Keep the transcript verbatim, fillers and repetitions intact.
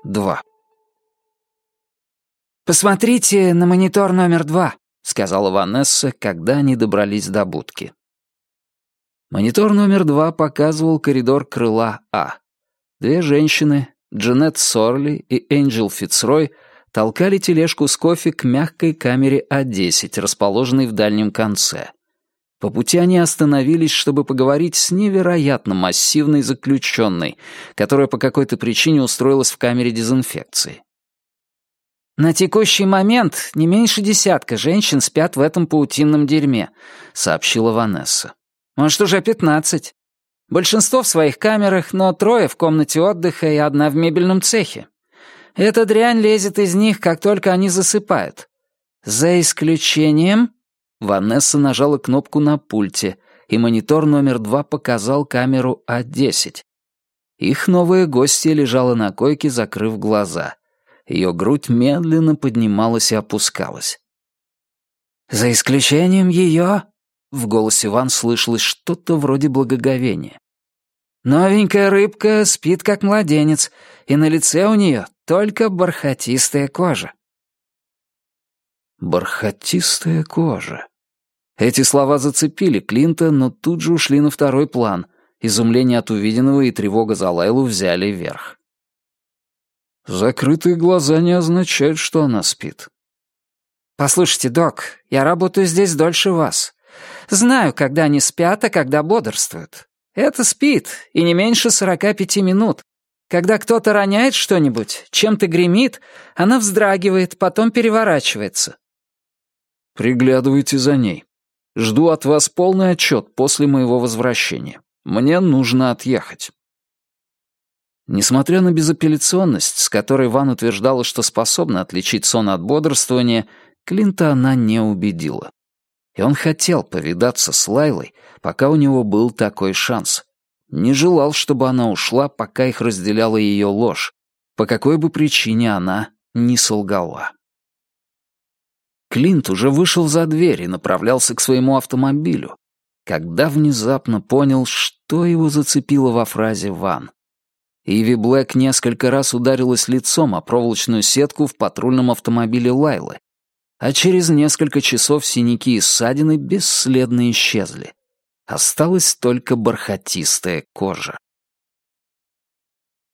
два. «Посмотрите на монитор номер два», — сказала Ванесса, когда они добрались до будки. Монитор номер два показывал коридор крыла А. Две женщины, Джанет Сорли и Энджел Фицрой, толкали тележку с кофе к мягкой камере А десять, расположенной в дальнем конце. По пути они остановились, чтобы поговорить с невероятно массивной заключенной, которая по какой-то причине устроилась в камере дезинфекции. «На текущий момент не меньше десятка женщин спят в этом паутинном дерьме», — сообщила Ванесса. «Может, уже пятнадцать. Большинство в своих камерах, но трое в комнате отдыха и одна в мебельном цехе. Эта дрянь лезет из них, как только они засыпают. За исключением...» Ванесса нажала кнопку на пульте, и монитор номер два показал камеру А десять. Их новая гостья лежала на койке, закрыв глаза. Ее грудь медленно поднималась и опускалась. «За исключением ее...» — в голосе Ван слышалось что-то вроде благоговения. «Новенькая рыбка спит, как младенец, и на лице у нее только бархатистая кожа». «Бархатистая кожа». Эти слова зацепили Клинта, но тут же ушли на второй план. Изумление от увиденного и тревога за Лайлу взяли верх. «Закрытые глаза не означают, что она спит». «Послушайте, док, я работаю здесь дольше вас. Знаю, когда они спят, а когда бодрствуют. Это спит, и не меньше сорока пяти минут. Когда кто-то роняет что-нибудь, чем-то гремит, она вздрагивает, потом переворачивается». «Приглядывайте за ней. Жду от вас полный отчет после моего возвращения. Мне нужно отъехать». Несмотря на безапелляционность, с которой Ван утверждала, что способна отличить сон от бодрствования, Клинта она не убедила. И он хотел повидаться с Лайлой, пока у него был такой шанс. Не желал, чтобы она ушла, пока их разделяла ее ложь, по какой бы причине она ни солгала. Клинт уже вышел за дверь и направлялся к своему автомобилю, когда внезапно понял, что его зацепило во фразе Ван. Иви Блэк несколько раз ударилась лицом о проволочную сетку в патрульном автомобиле Лайлы, а через несколько часов синяки и ссадины бесследно исчезли. Осталась только бархатистая кожа.